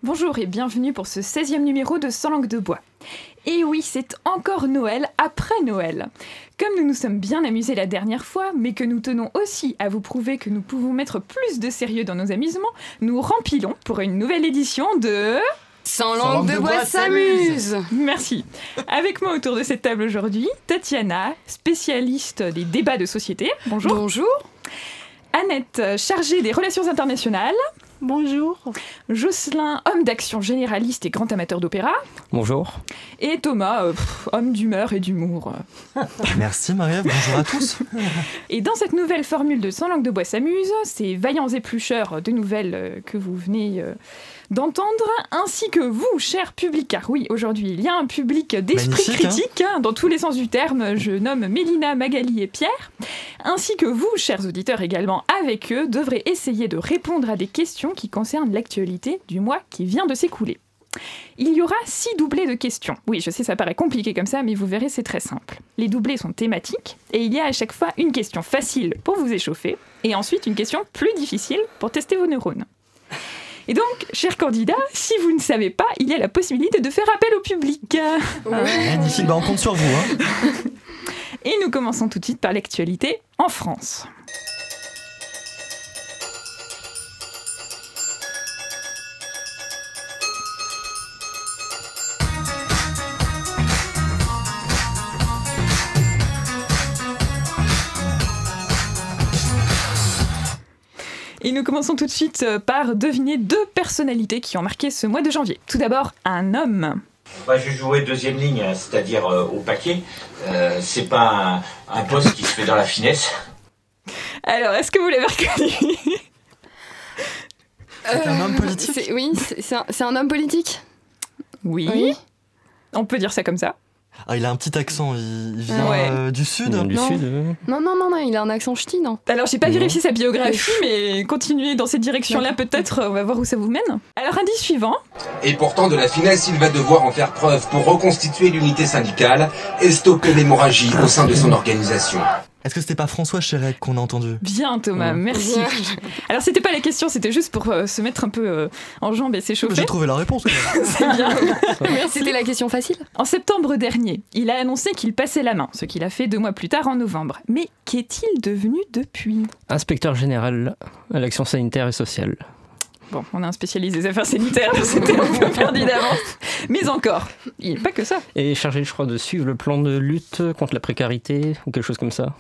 Bonjour et bienvenue pour ce 16e numéro de Sans langue de bois. Et oui, c'est encore Noël après Noël. Comme nous nous sommes bien amusés la dernière fois, mais que nous tenons aussi à vous prouver que nous pouvons mettre plus de sérieux dans nos amusements, nous rempilons pour une nouvelle édition de... Sans langue de bois s'amuse. Merci. Avec moi autour de cette table aujourd'hui, Tatiana, spécialiste des débats de société. Bonjour. Bonjour. Annette, chargée des relations internationales. Bonjour. Jocelyn, homme d'action généraliste et grand amateur d'opéra. Bonjour. Et Thomas, homme d'humeur et d'humour. Merci Marie-Ève, bonjour à tous. Et dans cette nouvelle formule de Sans langue de bois s'amuse, ces vaillants éplucheurs de nouvelles que vous venez d'entendre, ainsi que vous, cher public, car oui, aujourd'hui, il y a un public d'esprit critique, dans tous les sens du terme, je nomme Mélina, Magali et Pierre, ainsi que vous, chers auditeurs également, avec eux, devrez essayer de répondre à des questions qui concernent l'actualité du mois qui vient de s'écouler. Il y aura 6 doublés de questions. Oui, je sais, ça paraît compliqué comme ça, mais vous verrez, c'est très simple. Les doublés sont thématiques, et il y a à chaque fois une question facile pour vous échauffer, et ensuite une question plus difficile pour tester vos neurones. Et donc, chers candidats, si vous ne savez pas, il y a la possibilité de faire appel au public. Magnifique, on compte sur vous. Et nous commençons tout de suite par l'actualité en France. Et nous commençons tout de suite par deviner 2 personnalités qui ont marqué ce mois de janvier. Tout d'abord, un homme. Je jouais deuxième ligne, c'est-à-dire au paquet. C'est pas un poste qui se fait dans la finesse. Alors, est-ce que vous l'avez reconnu ? C'est un homme politique ? Oui, c'est un homme politique ? Oui. On peut dire ça comme ça. Ah, il a un petit accent, il vient du sud. Du sud. Non, il a un accent ch'ti, non ? Alors, j'ai pas vérifié sa biographie, mais continuez dans cette direction-là, peut-être, on va voir où ça vous mène. Alors, indice suivant. Et pourtant, de la finesse, il va devoir en faire preuve pour reconstituer l'unité syndicale et stopper l'hémorragie au sein de son organisation. Est-ce que c'était pas François Chérec qu'on a entendu ? Bien Thomas, merci. Alors c'était pas la question, c'était juste pour se mettre un peu en jambes et s'échauffer. J'ai trouvé la réponse. C'est bien. Merci. C'était la question facile. En septembre dernier, il a annoncé qu'il passait la main, ce qu'il a fait 2 mois plus tard en novembre. Mais qu'est-il devenu depuis ? Inspecteur général à l'action sanitaire et sociale. Bon, on a un spécialiste des affaires sanitaires, c'était un peu perdu d'avance. Mais encore, il n'est pas que ça. Et chargé, je crois, de suivre le plan de lutte contre la précarité ou quelque chose comme ça.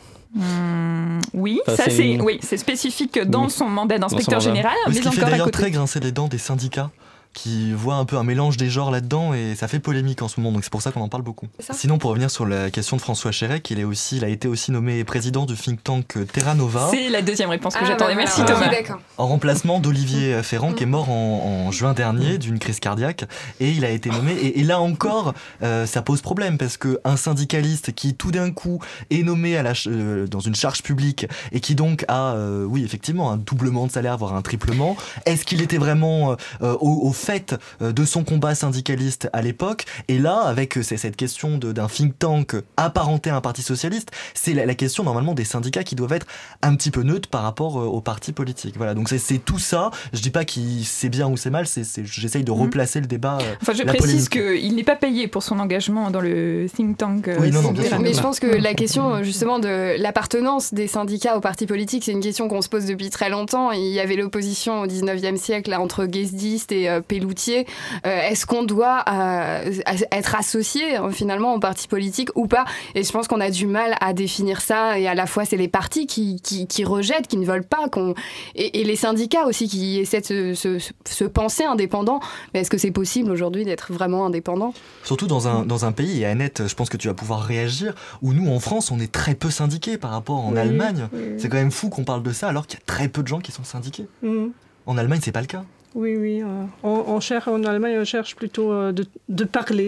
Oui, enfin, ça c'est spécifique dans son mandat d'inspecteur général, mais ce qui encore fait d'ailleurs à côté. très grincer les dents des syndicats qui voient un peu un mélange des genres là-dedans et ça fait polémique en ce moment, donc c'est pour ça qu'on en parle beaucoup. Sinon, pour revenir sur la question de François Chérec, il a été aussi nommé président du think tank Terra Nova. C'est la deuxième réponse que j'attendais, merci Thomas. En remplacement d'Olivier Ferrand qui est mort en juin dernier d'une crise cardiaque et il a été nommé, et là encore ça pose problème parce qu'un syndicaliste qui tout d'un coup est nommé dans une charge publique et qui donc a, oui effectivement, un doublement de salaire, voire un triplement, est-ce qu'il était vraiment au fait de son combat syndicaliste à l'époque? Et là, avec cette question d'un think tank apparenté à un parti socialiste, c'est la question normalement des syndicats qui doivent être un petit peu neutres par rapport aux partis politiques. Voilà, donc c'est tout ça. Je dis pas que c'est bien ou c'est mal, j'essaye de replacer le débat. Enfin, je précise qu'il n'est pas payé pour son engagement dans le think tank. Oui, non, bien sûr. Mais je pense que la question justement de l'appartenance des syndicats aux partis politiques, c'est une question qu'on se pose depuis très longtemps. Il y avait l'opposition au 19e siècle là, entre Guesdiste et Pelloutier. Est-ce qu'on doit être associé finalement aux partis politiques ou pas? Et je pense qu'on a du mal à définir ça, et à la fois c'est les partis qui rejettent, qui ne veulent pas et les syndicats aussi qui essaient de se penser indépendants. Mais est-ce que c'est possible aujourd'hui d'être vraiment indépendant? Surtout dans un pays, et Annette, je pense que tu vas pouvoir réagir, où nous en France on est très peu syndiqués par rapport en Allemagne. C'est quand même fou qu'on parle de ça alors qu'il y a très peu de gens qui sont syndiqués. En Allemagne c'est pas le cas. Oui. En Allemagne, on cherche plutôt de parler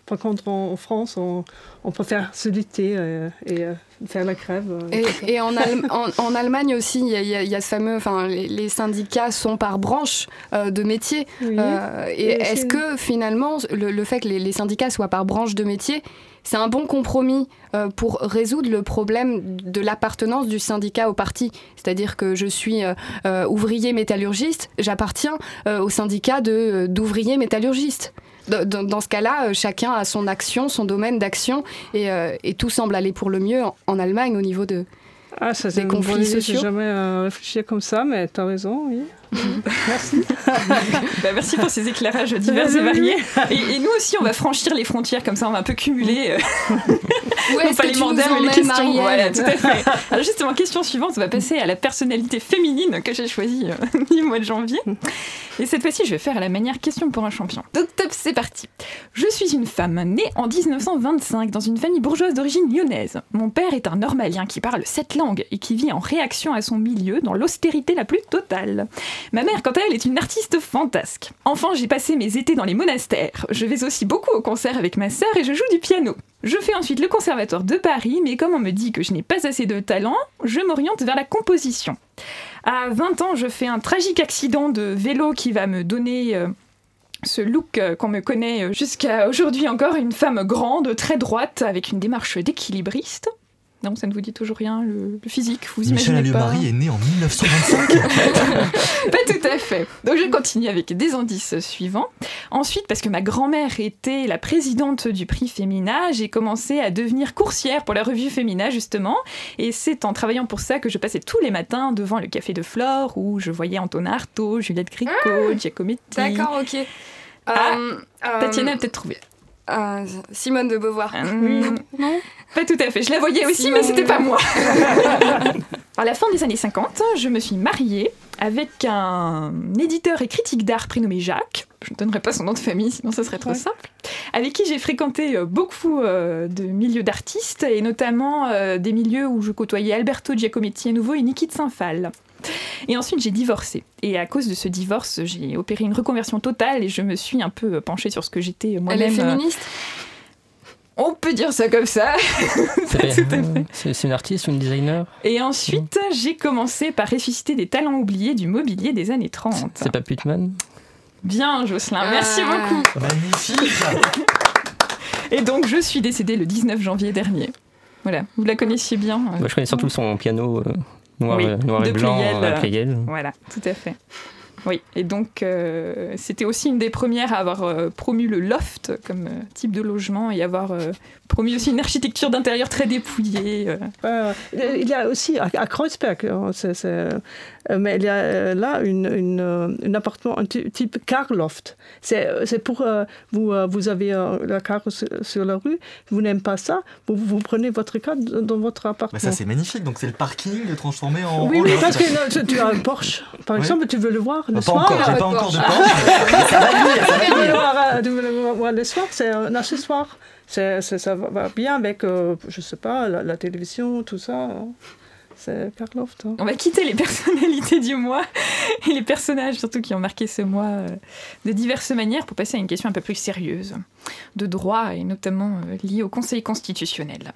Par contre, en France, on préfère se lutter et faire la grève. Et en Allemagne aussi, il y a ce fameux... Enfin, les syndicats sont par branche de métier. Oui. Et est-ce que finalement, le fait que les syndicats soient par branche de métier, c'est un bon compromis pour résoudre le problème de l'appartenance du syndicat au parti. C'est-à-dire que je suis ouvrier métallurgiste, j'appartiens au syndicat d'ouvriers métallurgistes. Dans ce cas-là, chacun a son action, son domaine d'action, et tout semble aller pour le mieux en Allemagne au niveau des conflits sociaux. Je n'ai jamais réfléchi comme ça, mais tu as raison, oui. Merci. Merci pour ces éclairages divers et variés. Et nous aussi, on va franchir les frontières, comme ça on va un peu cumuler non pas les mandats, mais les questions. Voilà, tout à fait. Alors justement, question suivante, on va passer à la personnalité féminine que j'ai choisie du mois de janvier. Et cette fois-ci, je vais faire à la manière question pour un champion. Donc top, c'est parti. Je suis une femme née en 1925 dans une famille bourgeoise d'origine lyonnaise. Mon père est un normalien qui parle 7 langues et qui vit en réaction à son milieu dans l'austérité la plus totale. Ma mère, quant à elle, est une artiste fantasque. Enfant, j'ai passé mes étés dans les monastères. Je vais aussi beaucoup au concert avec ma sœur et je joue du piano. Je fais ensuite le conservatoire de Paris, mais comme on me dit que je n'ai pas assez de talent, je m'oriente vers la composition. À 20 ans, je fais un tragique accident de vélo qui va me donner ce look qu'on me connaît jusqu'à aujourd'hui encore, une femme grande, très droite, avec une démarche d'équilibriste. Non, ça ne vous dit toujours rien, le physique, vous imaginez pas. Michel Alliot-Marie est né en 1925. Pas tout à fait. Donc je continue avec des indices suivants. Ensuite, parce que ma grand-mère était la présidente du prix Femina, j'ai commencé à devenir coursière pour la revue Femina, justement. Et c'est en travaillant pour ça que je passais tous les matins devant le Café de Flore, où je voyais Antonin Artaud, Juliette Gréco, Giacometti. D'accord, ok. Tatiana a peut-être trouvé. Simone de Beauvoir. Non, pas tout à fait. Je la voyais aussi, mais c'était pas moi. À la fin des années 50, je me suis mariée avec un éditeur et critique d'art prénommé Jacques. Je ne donnerai pas son nom de famille, sinon ça serait trop simple. Avec qui j'ai fréquenté beaucoup de milieux d'artistes, et notamment des milieux où je côtoyais Alberto Giacometti à nouveau et Niki de Saint-Phal. Et ensuite, j'ai divorcé. Et à cause de ce divorce, j'ai opéré une reconversion totale et je me suis un peu penchée sur ce que j'étais moi-même. Elle est féministe ? On peut dire ça comme ça. C'est une artiste ou une designer ? Et ensuite, j'ai commencé par ressusciter des talents oubliés du mobilier des années 30. C'est pas Putman ? Bien, Jocelyn, merci beaucoup. Magnifique. Et donc, je suis décédée le 19 janvier dernier. Voilà, vous la connaissiez bien. Je connais surtout son piano noir et blanc Pleyel. Pleyel. Voilà, tout à fait. Oui, et donc c'était aussi une des premières à avoir promu le loft comme type de logement et avoir promu aussi une architecture d'intérieur très dépouillée. Il y a aussi à Kreuzberg, mais il y a là un appartement un type Carloft. C'est pour vous avez la carte sur la rue, vous n'aimez pas ça, vous prenez votre carte dans votre appartement. Mais ça c'est magnifique, donc c'est le parking transformé en oui, loft. parce que tu as un Porsche, par exemple, tu veux le voir le soir. J'ai pas encore de Porsche. Ça va venir. Tu veux le voir le soir, c'est un accessoire. Ça va bien avec, je sais pas, la télévision, tout ça. C'est Carloft. On va quitter les personnalités du mois et les personnages surtout qui ont marqué ce mois de diverses manières pour passer à une question un peu plus sérieuse de droit et notamment liée au Conseil constitutionnel.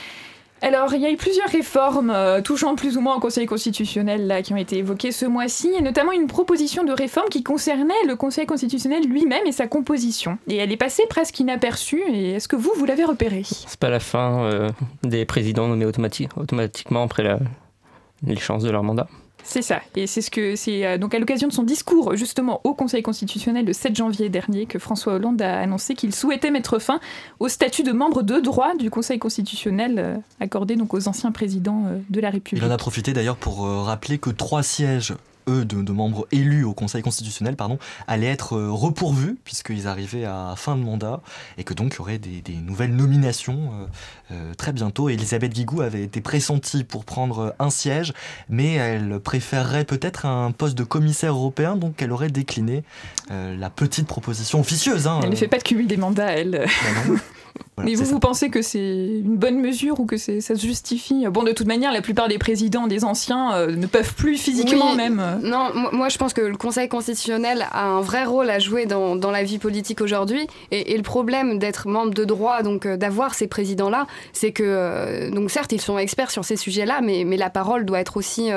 Alors, il y a eu plusieurs réformes touchant plus ou moins au Conseil constitutionnel là, qui ont été évoquées ce mois-ci, et notamment une proposition de réforme qui concernait le Conseil constitutionnel lui-même et sa composition. Et elle est passée presque inaperçue, et est-ce que vous l'avez repérée ? C'est pas la fin des présidents nommés automatiquement après l'échéance de leur mandat ? C'est ça, et c'est donc à l'occasion de son discours justement au Conseil constitutionnel le 7 janvier dernier que François Hollande a annoncé qu'il souhaitait mettre fin au statut de membre de droit du Conseil constitutionnel accordé donc aux anciens présidents de la République. Il en a profité d'ailleurs pour rappeler que 3 sièges de membres élus au Conseil constitutionnel allaient être repourvus puisqu'ils arrivaient à fin de mandat et que donc il y aurait des nouvelles nominations très bientôt. Et Elisabeth Guigou avait été pressentie pour prendre un siège, mais elle préférerait peut-être un poste de commissaire européen, donc elle aurait décliné la petite proposition officieuse. Elle ne fait pas de cumul des mandats, elle. Mais vous pensez que c'est une bonne mesure ou que ça se justifie ? Bon, de toute manière, la plupart des présidents, des anciens, ne peuvent plus physiquement même. Non, moi je pense que le Conseil constitutionnel a un vrai rôle à jouer dans la vie politique aujourd'hui. Et le problème d'être membre de droit, donc d'avoir ces présidents-là, c'est que, donc certes, ils sont experts sur ces sujets-là, mais la parole doit être aussi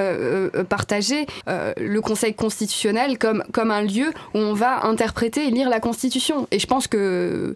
partagée. Le Conseil constitutionnel comme un lieu où on va interpréter et lire la Constitution. Et je pense que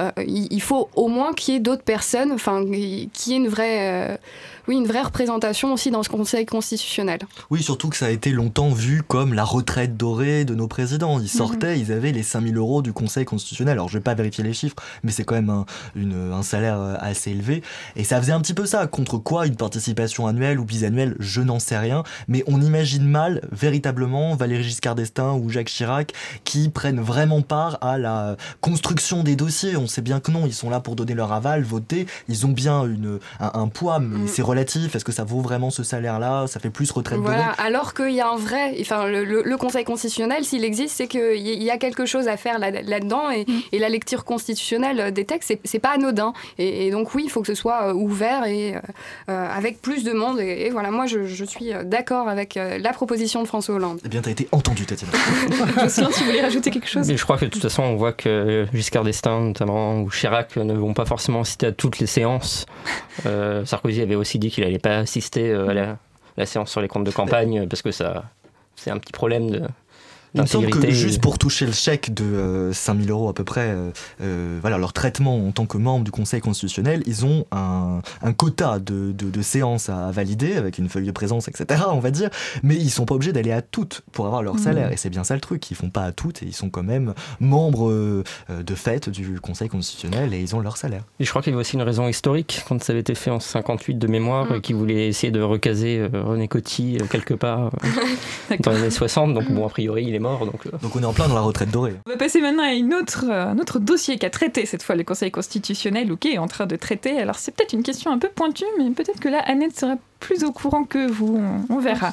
il faut au moins qu'il y ait d'autres personnes, enfin, qu'il y ait une vraie représentation aussi dans ce Conseil constitutionnel. Oui, surtout que ça a été longtemps vu comme la retraite dorée de nos présidents. Ils sortaient, ils avaient les 5 000 € du Conseil constitutionnel. Alors, je vais pas vérifier les chiffres, mais c'est quand même un salaire assez élevé. Et ça faisait un petit peu ça. Contre quoi une participation annuelle ou bisannuelle, je n'en sais rien. Mais on imagine mal, véritablement, Valéry Giscard d'Estaing ou Jacques Chirac qui prennent vraiment part à la construction des dossiers. On sait bien que non, ils sont là pour donner leur aval, voter. Ils ont bien un poids, mais c'est relatif. Est-ce que ça vaut vraiment ce salaire-là ? Ça fait plus retraite dorée. Voilà, alors qu'il y a un vrai... Enfin, le Conseil constitutionnel, s'il existe, c'est qu'il y a quelque chose à faire là-dedans et la lecture constitutionnelle des textes, c'est pas anodin. Et donc oui, il faut que ce soit ouvert et avec plus de monde. Et voilà, moi, je suis d'accord avec la proposition de François Hollande. Eh bien, t'as été entendu, Tatiana. Jocelyne, tu voulais rajouter quelque chose ? Mais je crois que de toute façon, on voit que Giscard d'Estaing, notamment, ou Chirac, ne vont pas forcément assister à toutes les séances. Sarkozy avait aussi dit qu'il n'allait pas assister à la séance sur les comptes de campagne parce que c'est un petit problème d'intégrité. Il me semble que juste pour toucher le chèque de 5 000 € à peu près, voilà, leur traitement en tant que membre du Conseil constitutionnel, ils ont un quota de séances à valider avec une feuille de présence, etc., on va dire, mais ils sont pas obligés d'aller à toutes pour avoir leur salaire. Et c'est bien ça le truc, ils font pas à toutes et ils sont quand même membres de fait du Conseil constitutionnel et ils ont leur salaire. Et je crois qu'il y avait aussi une raison historique quand ça avait été fait en 58 de mémoire, qui voulait essayer de recaser René Coty quelque part dans les années 60, donc bon, a priori il est mort. Donc on est en plein dans la retraite dorée. On va passer maintenant à un autre dossier qu'a traité cette fois le Conseil constitutionnel ou qui est en train de traiter. Alors c'est peut-être une question un peu pointue, mais peut-être que là Annette sera plus au courant que vous, on verra.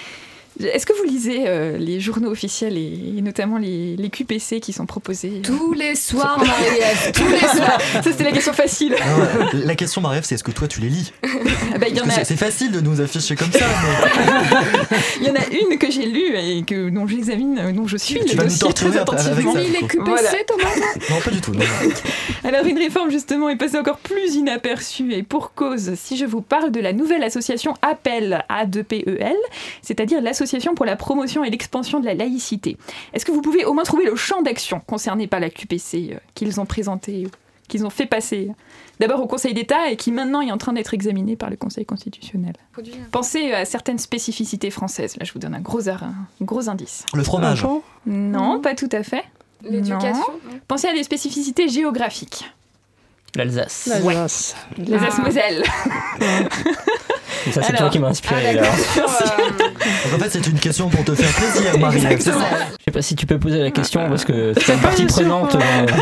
Est-ce que vous lisez les journaux officiels et notamment les QPC qui sont proposés Tous les soirs, Marie-Ève, tous les soirs. Ça, c'était la question facile. Non, la question, Marie-Ève, c'est est-ce que toi, tu les lis ? C'est facile de nous afficher comme ça. Mais... Il y en a une que j'ai lue et dont j'examine, dont je suis le dossier très attentivement. Tu lis les QPC, Thomas ? Non, pas du tout. Non. Alors, une réforme, justement, est passée encore plus inaperçue et pour cause. Si je vous parle de la nouvelle association APEL, A2PEL, c'est-à-dire l'association pour la promotion et l'expansion de la laïcité. Est-ce que vous pouvez au moins trouver le champ d'action concerné par la QPC qu'ils ont présenté, qu'ils ont fait passer d'abord au Conseil d'État et qui maintenant est en train d'être examiné par le Conseil constitutionnel ? Pensez à certaines spécificités françaises. Là, je vous donne un gros indice. Le fromage ? Non, pas tout à fait. L'éducation ? Pensez à des spécificités géographiques. L'Alsace. L'Alsace-Moselle. Ça, c'est toi qui m'as inspiré. Donc en fait, c'est une question pour te faire plaisir, Marie-Ève, c'est ça ? Je sais pas si tu peux poser la question parce que c'est une partie prenante.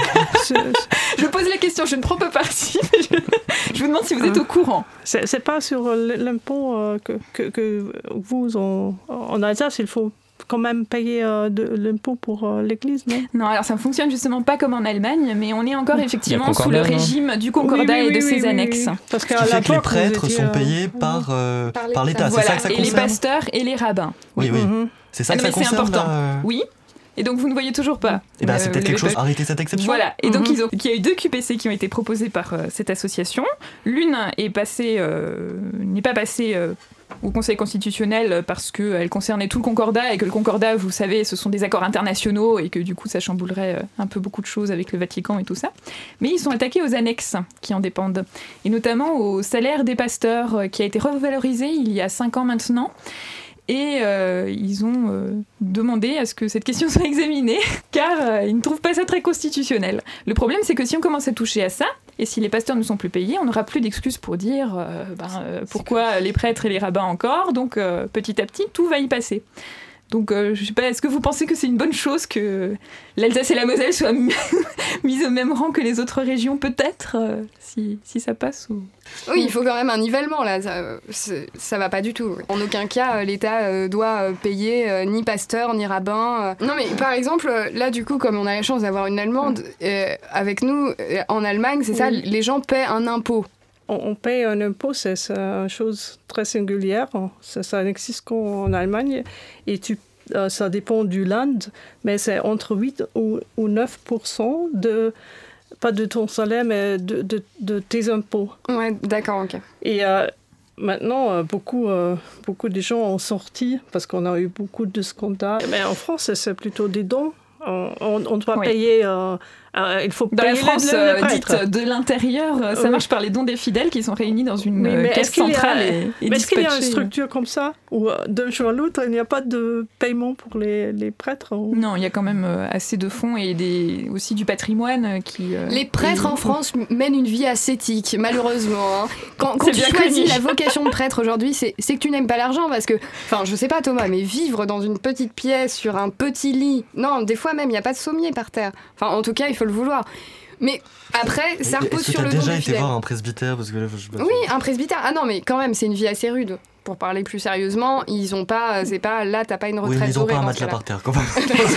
Je pose la question, je ne prends pas parti. Je vous demande si vous êtes au courant. C'est pas sur l'impôt que vous, en Alsace, il faut quand même payer de l'impôt pour l'Église, non ? Non, alors ça ne fonctionne justement pas comme en Allemagne, mais on est encore effectivement sous le régime du Concordat et de ses annexes. Parce que les prêtres sont payés par l'État, voilà, c'est ça que ça concerne ? Et les pasteurs et les rabbins. Oui. C'est ça que ça concerne, c'est important. Là, Oui. Et donc vous ne voyez toujours pas. Et bien c'est peut-être quelque chose, arrêtez cette exception. Voilà, et donc il y a eu 2 QPC qui ont été proposés par cette association. L'une n'est pas passée au Conseil constitutionnel parce qu'elle concernait tout le Concordat et que le Concordat, vous savez, ce sont des accords internationaux et que du coup ça chamboulerait un peu beaucoup de choses avec le Vatican et tout ça. Mais ils sont attaqués aux annexes qui en dépendent, et notamment au salaire des pasteurs qui a été revalorisé il y a 5 ans maintenant. Et ils ont demandé à ce que cette question soit examinée, car ils ne trouvent pas ça très constitutionnel. Le problème, c'est que si on commence à toucher à ça, et si les pasteurs ne sont plus payés, on n'aura plus d'excuses pour dire pourquoi les prêtres et les rabbins encore, donc petit à petit, tout va y passer. Donc, je sais pas, est-ce que vous pensez que c'est une bonne chose que l'Alsace et la Moselle soient mises au même rang que les autres régions, peut-être, si ça passe ou... Oui, il faut quand même un nivellement, là. Ça va pas du tout. En aucun cas, l'État doit payer ni pasteur, ni rabbin. Non, mais par exemple, là, du coup, comme on a la chance d'avoir une Allemande, avec nous, en Allemagne, c'est ça, les gens paient un impôt. On paye un impôt, c'est une chose très singulière. Ça n'existe qu'en Allemagne. Et ça dépend du land, mais c'est entre 8 ou 9% pas de ton salaire, mais de tes impôts. Ouais, d'accord, ok. Et maintenant, beaucoup de gens ont sorti parce qu'on a eu beaucoup de scandales. Mais en France, c'est plutôt des dons. On doit payer... il faut dans payer la France le dite de l'intérieur, ça marche par les dons des fidèles qui sont réunis dans une caisse centrale et mais est-ce qu'il y a une dispatchés. structure comme ça où d'un jour à l'autre, il n'y a pas de paiement pour les prêtres Non, il y a quand même assez de fonds et aussi du patrimoine qui... Les prêtres en France mènent une vie ascétique, malheureusement. Hein. Quand tu choisis la vocation de prêtre aujourd'hui, c'est que tu n'aimes pas l'argent parce que... Enfin, je sais pas Thomas, mais vivre dans une petite pièce sur un petit lit... Non, des fois même, il n'y a pas de sommier par terre. Enfin, en tout cas, il faut le vouloir. Mais après, ça repose sur le don des fidèles. Est-ce que tu as déjà été voir un presbytère parce que là, Oui, un presbytère. Ah non, mais quand même, c'est une vie assez rude. Pour parler plus sérieusement, ils ont pas... C'est pas... Là, t'as pas une retraite dorée. Oui, ils ont pas un matelas par terre, quand même.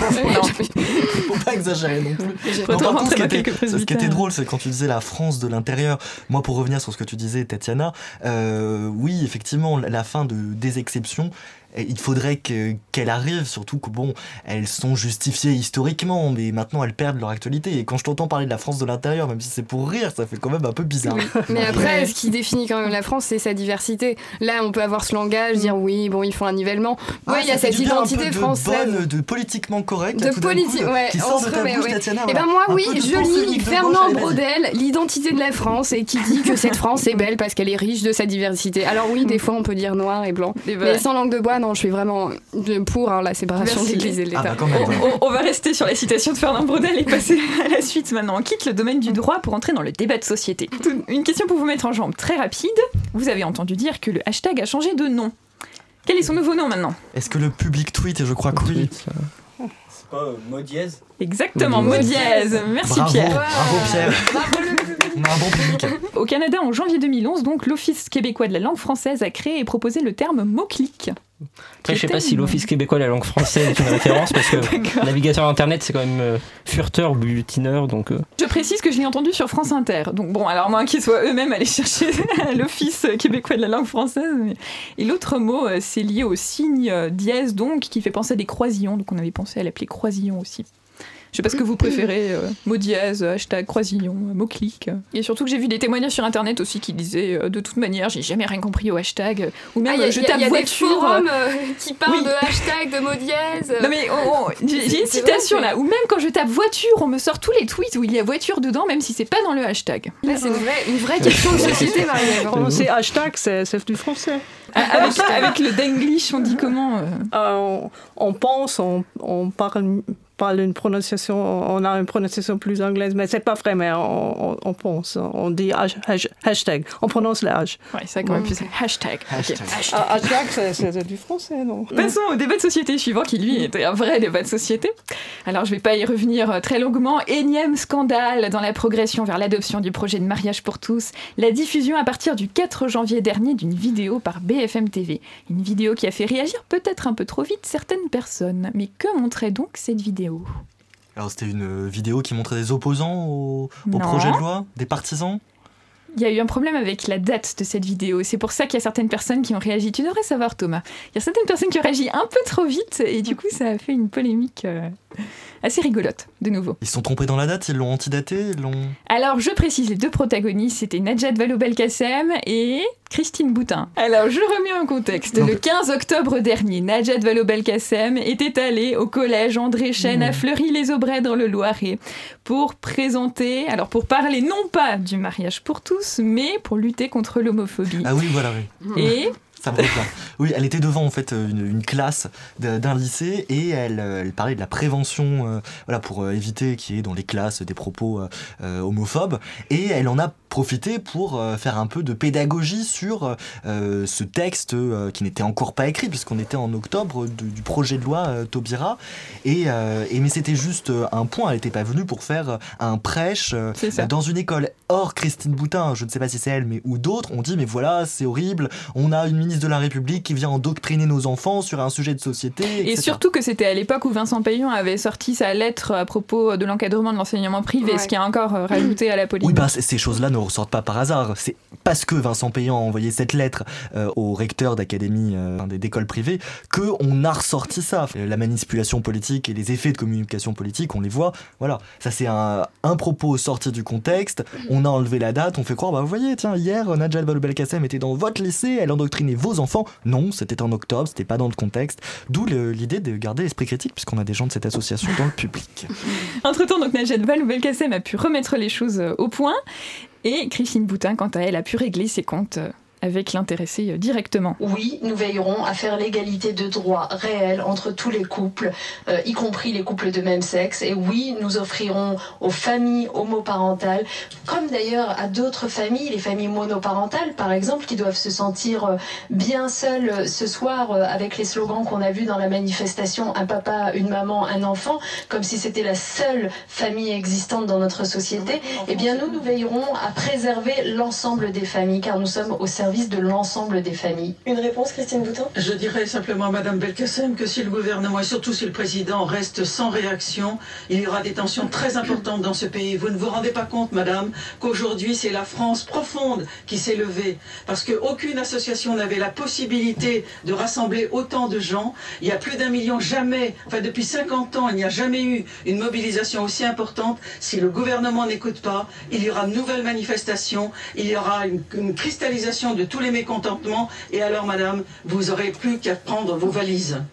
Faut pas exagérer non plus. Par contre, ce qui était drôle, c'est quand tu disais la France de l'intérieur. Moi, pour revenir sur ce que tu disais, Tatiana, oui, effectivement, la fin des exceptions, il faudrait qu'elle arrive, surtout que bon, elles sont justifiées historiquement, mais maintenant elles perdent leur actualité. Et quand je t'entends parler de la France de l'intérieur, même si c'est pour rire, ça fait quand même un peu bizarre. Oui. Mais après, ce qui définit quand même la France, c'est sa diversité. Là, on peut avoir ce langage, dire oui, bon, il faut un nivellement. Oui, il y a cette identité française. De politiquement correct. De politique, ouais. Qui sort de ta bouche, Tatiana. Et ben moi, oui, je lis Fernand Braudel, l'identité de la France, et qui dit que cette France est belle parce qu'elle est riche de sa diversité. Alors oui, des fois, on peut dire noir et blanc. Mais sans langue de bois, non, je suis vraiment pour la séparation de l'Église et de l'État. On va rester sur la citation de Fernand Braudel et passer à la suite maintenant. On quitte le domaine du droit pour entrer dans le débat de société. Une question pour vous mettre en jambe très rapide. Vous avez entendu dire que le hashtag a changé de nom. Quel est son nouveau nom maintenant ? Est-ce que le public tweet ? Et je crois que oui. C'est pas mot dièse ? Exactement, mot dièse. Merci Pierre. Bravo Pierre. On a un bon public. Au Canada, en janvier 2011, donc, l'Office québécois de la langue française a créé et proposé le terme mot-clic. Après, je sais pas si l'Office québécois de la langue française est une référence, parce que navigateur internet, c'est quand même furteur, bulletineur, donc... Je précise que je l'ai entendu sur France Inter. Donc bon, alors moins qu'ils soient eux-mêmes allés chercher l'Office québécois de la langue française. Et l'autre mot, c'est lié au signe dièse, donc, qui fait penser à des croisillons. Donc on avait pensé à l'appeler croisillon aussi. Je sais pas ce que vous préférez, mot dièse, hashtag croisillon, mot clic. Et surtout que j'ai vu des témoignages sur internet aussi qui disaient de toute manière, j'ai jamais rien compris au hashtag. Ou même je tape voiture. Il y a des forums qui parlent de hashtag, de mot dièse. Non mais j'ai une citation là, où même quand je tape voiture, on me sort tous les tweets où il y a voiture dedans, même si c'est pas dans le hashtag. Là, c'est une vraie question de société, Marie-Ève. C'est hashtag, c'est du français. Avec le denglish, on dit comment On pense, on parle une prononciation, on a une prononciation plus anglaise, mais c'est pas vrai, mais on pense, on dit hashtag, on prononce le H. Ouais, c'est quand même plus hashtag. Hashtag, c'est du français, non ? Passons au débat de société suivant, qui lui était un vrai débat de société. Alors je vais pas y revenir très longuement. Énième scandale dans la progression vers l'adoption du projet de mariage pour tous, la diffusion à partir du 4 janvier dernier d'une vidéo par BFM TV. Une vidéo qui a fait réagir peut-être un peu trop vite certaines personnes. Mais que montrait donc cette vidéo ? Alors c'était une vidéo qui montrait des opposants au projet de loi, des partisans ? Il y a eu un problème avec la date de cette vidéo. C'est pour ça qu'il y a certaines personnes qui ont réagi. Tu devrais savoir, Thomas. Il y a certaines personnes qui ont réagi un peu trop vite et du coup, ça a fait une polémique assez rigolote, de nouveau. Ils se sont trompés dans la date ? Ils l'ont antidaté ? Alors, je précise, les deux protagonistes, c'était Najat Vallaud-Belkacem et Christine Boutin. Alors, je remets en contexte. Le 15 octobre dernier, Najat Vallaud-Belkacem était allée au collège André Chêne à Fleury-les-Aubrais dans le Loiret pour parler non pas du mariage pour tous, mais pour lutter contre l'homophobie. Ah oui, voilà, oui. Et... Ça me revient. Oui, elle était devant en fait une classe d'un lycée et elle parlait de la prévention pour éviter qu'il y ait dans les classes des propos homophobes et elle en a profité pour faire un peu de pédagogie sur ce texte qui n'était encore pas écrit, puisqu'on était en octobre du projet de loi Taubira. Mais c'était juste un point, elle n'était pas venue pour faire un prêche dans une école. Or, Christine Boutin, je ne sais pas si c'est elle, mais ou d'autres, ont dit mais voilà, c'est horrible, on a une ministre de la République qui vient endoctriner nos enfants sur un sujet de société, etc. Et surtout que c'était à l'époque où Vincent Payon avait sorti sa lettre à propos de l'encadrement de l'enseignement privé, ce qui a encore rajouté à la polémique. Oui, ces choses-là ne ressortent pas par hasard. C'est parce que Vincent Payon a envoyé cette lettre au recteur d'académie d'écoles privées qu'on a ressorti ça. La manipulation politique et les effets de communication politique, on les voit. Voilà, ça c'est un propos sorti du contexte. On a enlevé la date, on fait croire, vous voyez, tiens, hier, Najat Vallaud-Belkacem était dans votre lycée, elle endoctrinait vos enfants. Non, c'était en octobre, c'était pas dans le contexte. D'où l'idée de garder l'esprit critique, puisqu'on a des gens de cette association dans le public. Entre-temps, donc, Najat Vallaud-Belkacem a pu remettre les choses au point, et Christine Boutin, quant à elle, a pu régler ses comptes avec l'intéressé directement. Oui, nous veillerons à faire l'égalité de droits réels entre tous les couples, y compris les couples de même sexe. Et oui, nous offrirons aux familles homoparentales, comme d'ailleurs à d'autres familles, les familles monoparentales par exemple, qui doivent se sentir bien seules ce soir avec les slogans qu'on a vus dans la manifestation « Un papa, une maman, un enfant », comme si c'était la seule famille existante dans notre société. Eh bien nous veillerons à préserver l'ensemble des familles, car nous sommes au service de l'ensemble des familles. Une réponse, Christine Boutin ? Je dirais simplement à Madame Belkacem que si le gouvernement et surtout si le président reste sans réaction, il y aura des tensions très importantes dans ce pays. Vous ne vous rendez pas compte, Madame, qu'aujourd'hui c'est la France profonde qui s'est levée parce qu'aucune association n'avait la possibilité de rassembler autant de gens. Il y a plus d'1 million, jamais, depuis 50 ans, il n'y a jamais eu une mobilisation aussi importante. Si le gouvernement n'écoute pas, il y aura de nouvelles manifestations, il y aura une cristallisation de tous les mécontentements, et alors madame, vous aurez plus qu'à prendre vos valises.